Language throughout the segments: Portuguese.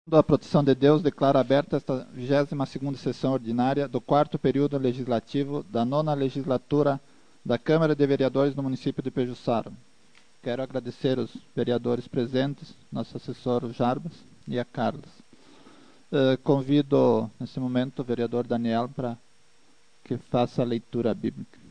Da proteção de Deus, declaro aberta esta 22ª sessão ordinária do 4º período legislativo da 9ª legislatura da Câmara de Vereadores do município de Pejuçara. Quero agradecer os vereadores presentes, nosso assessor o Jarbas e a Carlos. Convido, nesse momento, o vereador Daniel para que faça a leitura bíblica.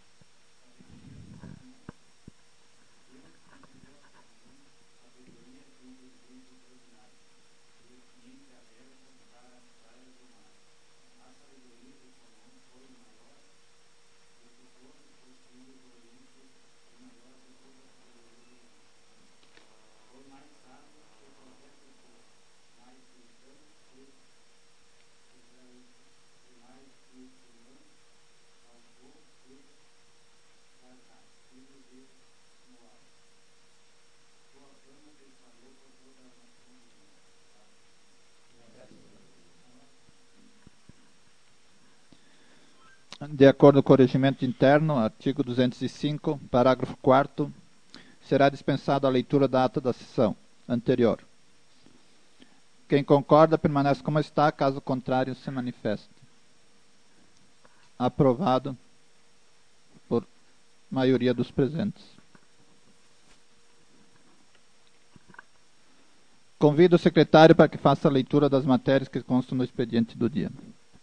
De acordo com o regimento interno, artigo 205, parágrafo 4º, será dispensada a leitura da ata da sessão anterior. Quem concorda, permanece como está, caso contrário, se manifeste. Aprovado por maioria dos presentes. Convido o secretário para que faça a leitura das matérias que constam no expediente do dia.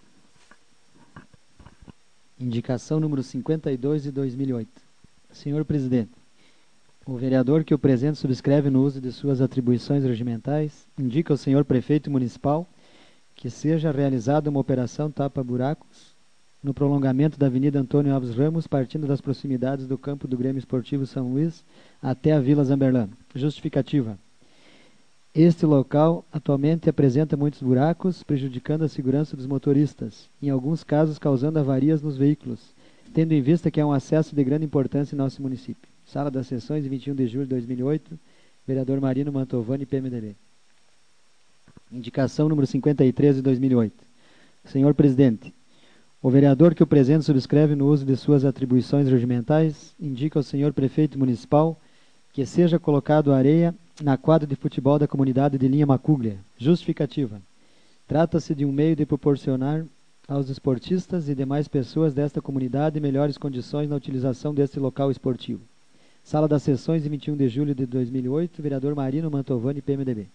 Indicação número 52 de 2008. Senhor Presidente, o vereador que o presente subscreve no uso de suas atribuições regimentais indica ao senhor prefeito municipal que seja realizada uma operação tapa-buracos no prolongamento da Avenida Antônio Alves Ramos, partindo das proximidades do campo do Grêmio Esportivo São Luís até a Vila Zamberlan. Justificativa. Este local atualmente apresenta muitos buracos, prejudicando a segurança dos motoristas, em alguns casos causando avarias nos veículos, tendo em vista que é um acesso de grande importância em nosso município. Sala das Sessões, 21 de julho de 2008, vereador Marino Mantovani, PMDB. Indicação número 53 de 2008. Senhor Presidente, o vereador que o presente subscreve no uso de suas atribuições regimentais indica ao senhor prefeito municipal que seja colocado areia na quadra de futebol da comunidade de Linha Macuglia. Justificativa. Trata-se de um meio de proporcionar aos esportistas e demais pessoas desta comunidade melhores condições na utilização deste local esportivo. Sala das Sessões, 21 de julho de 2008, vereador Marino Mantovani, PMDB.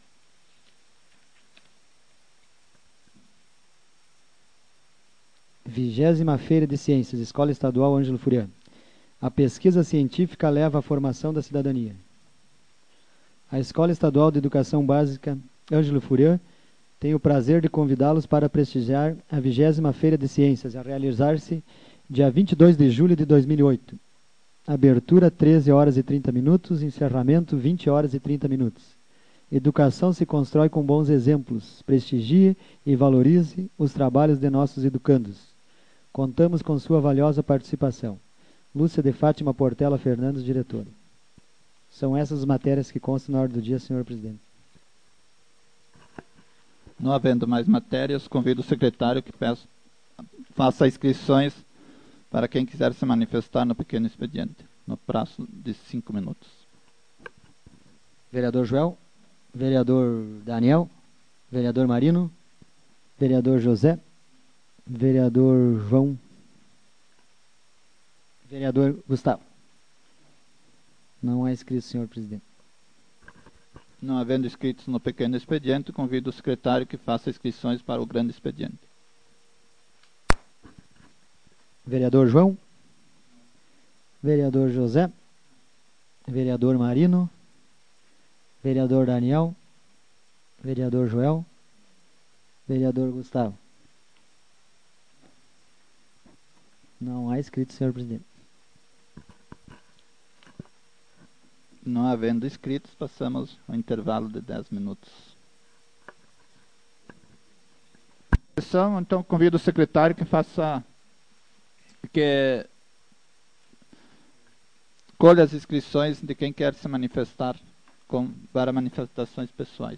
Vigésima Feira de Ciências, Escola Estadual Ângelo Furian. A pesquisa científica leva à formação da cidadania. A Escola Estadual de Educação Básica Ângelo Furian tem o prazer de convidá-los para prestigiar a 20ª Feira de Ciências, a realizar-se dia 22 de julho de 2008. Abertura 13 horas e 30 minutos, encerramento 20 horas e 30 minutos. Educação se constrói com bons exemplos. Prestigie e valorize os trabalhos de nossos educandos. Contamos com sua valiosa participação. Lúcia de Fátima Portela Fernandes, diretora. São essas as matérias que constam na ordem do dia, senhor presidente. Não havendo mais matérias, convido o secretário que faça inscrições para quem quiser se manifestar no pequeno expediente, no prazo de 5 minutos. Vereador Joel, vereador Daniel, vereador Marino, vereador José, vereador João, vereador Gustavo. Não há inscrito, senhor presidente. Não havendo inscritos no pequeno expediente, convido o secretário que faça inscrições para o grande expediente. Vereador João, vereador José, vereador Marino, vereador Daniel, vereador Joel, vereador Gustavo. Não há inscrito, senhor presidente. Não havendo inscritos, passamos ao intervalo de 10 minutos. Então, convido o secretário que colha as inscrições de quem quer se manifestar para manifestações pessoais.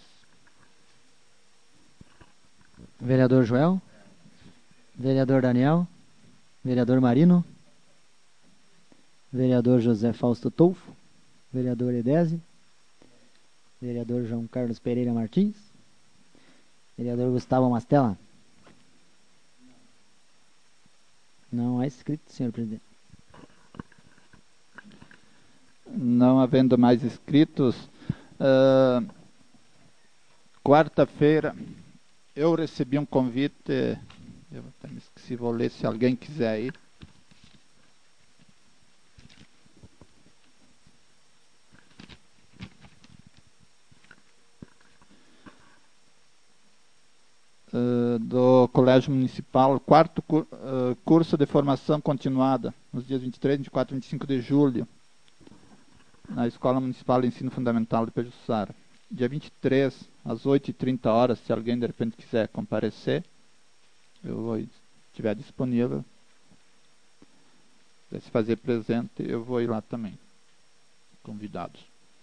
Vereador Joel, vereador Daniel, vereador Marino, vereador José Fausto Tolfo, vereador Edésio, vereador João Carlos Pereira Martins, Vereador Gustavo Mastella? Não há inscrito, senhor presidente. Não havendo mais inscritos, quarta-feira eu recebi um convite, eu até me esqueci, vou ler se alguém quiser ir. Do Colégio Municipal, quarto curso de formação continuada, nos dias 23, 24 e 25 de julho, na Escola Municipal de Ensino Fundamental de Pejuçara. Dia 23, às 8h30, se alguém de repente quiser comparecer, eu vou, se estiver disponível, se fazer presente, eu vou ir lá também, convidados.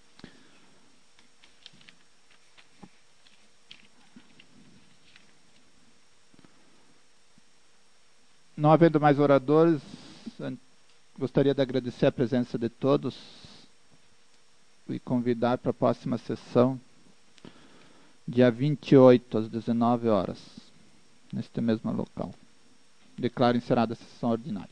Não havendo mais oradores, gostaria de agradecer a presença de todos e convidar para a próxima sessão, dia 28, às 19 horas, neste mesmo local. Declaro encerrada a sessão ordinária.